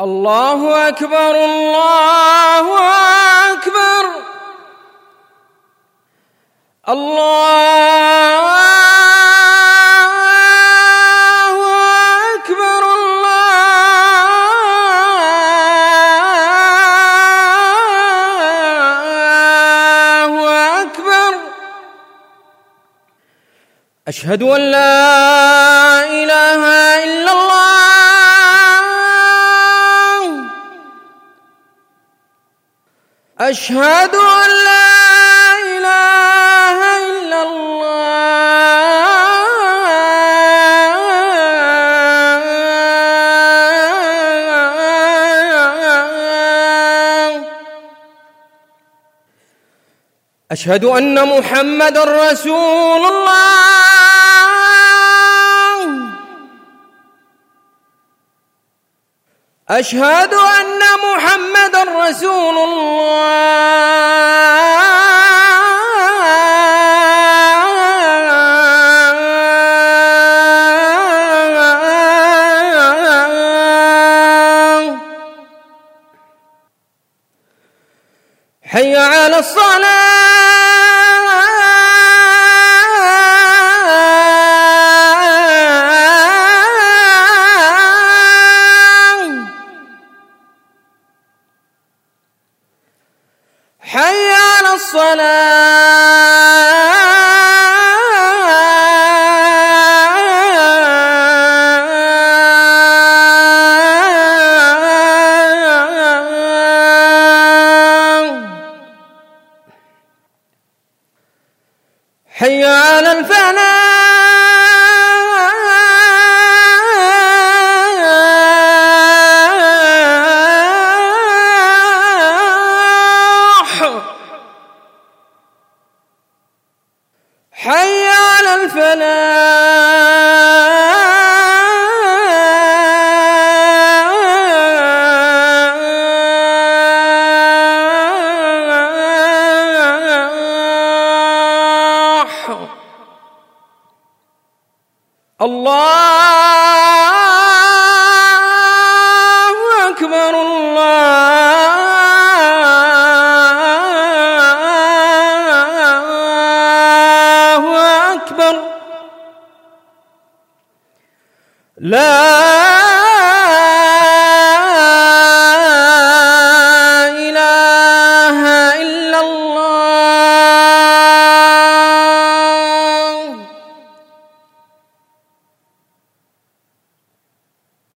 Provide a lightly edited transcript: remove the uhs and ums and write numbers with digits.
الله أكبر الله أكبر الله أكبر الله أكبر. أشهد أن لا إله إلا الله. أشهد أن لا إله إلا الله. أشهد أن محمدًا رسول الله. أشهد أن محمدًا رسول الله. حي على الصلاة. حي على الصلاة. حي على الفلاح. حي على الفلاح. الله